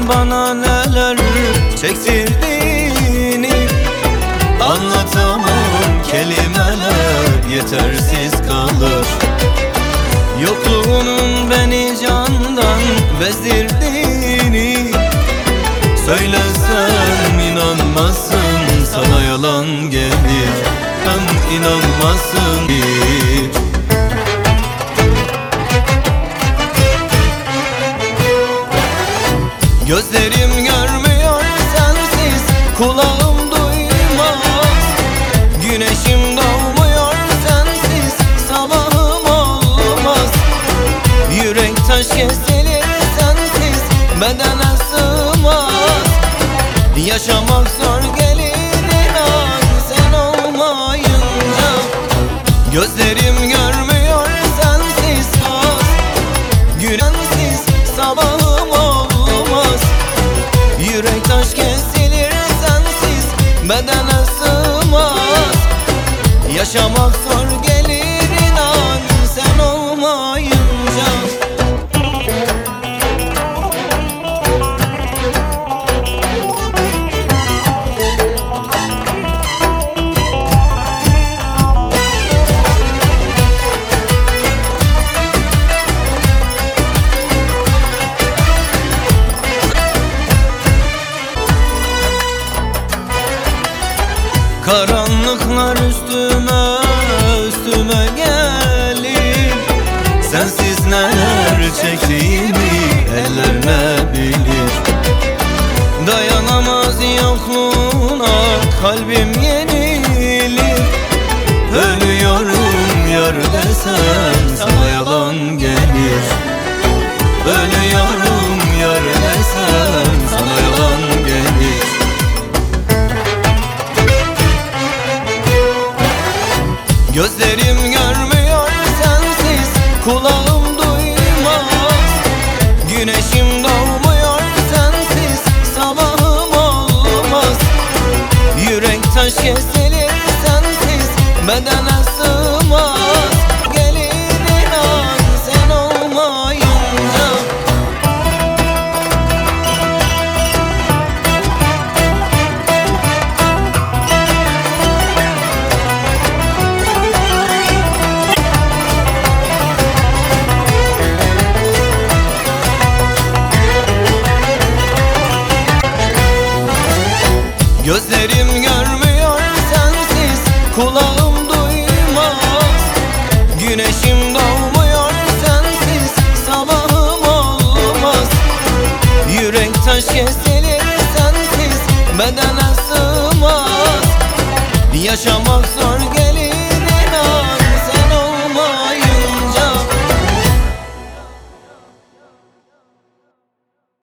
bana neler çektirdiğini anlatamam, kelimeler yetersiz kalır. Yokluğunun beni candan bezdirdiğini söylesem inanmazsın, sana yalan gelir, hem inanmazsın bir. Gözlerim görmüyor sensiz, kulağım duymaz. Güneşim doğmuyor sensiz, sabahım olmaz. Yürek taş kesilir sensiz, bedene sığmaz. Yaşamak zor gelir inan sen olmayınca. Gözlerim görmüyor sensiz, güneşsiz sabahım olmaz. Yürek taş kesilir sensiz, bedene sığmaz. Yaşamak zor gelir inan sen olmayınca. Karanlıklar üstüme üstüme gelir. Sensiz neler çektiğimi eller ne bilir. Dayanamaz yokluğuna kalbim yenilir. Ölüyorum yar desem sana yalan gelir. Ölüyorum yar desem sana yalan gelir. Gözlerim görmüyor sensiz, kulağım duymaz. Güneşim doğmuyor sensiz, sabahım olmaz. Yürek taş kesilir sensiz, bedene sığmaz. Gelir inan sen olmayınca. Gözlerim görmüyor sensiz, kulağım duymaz. Güneşim doğmuyor sensiz, sabahım olmaz. Yürek taş kesilir sensiz, bedene sığmaz. Yaşamak zor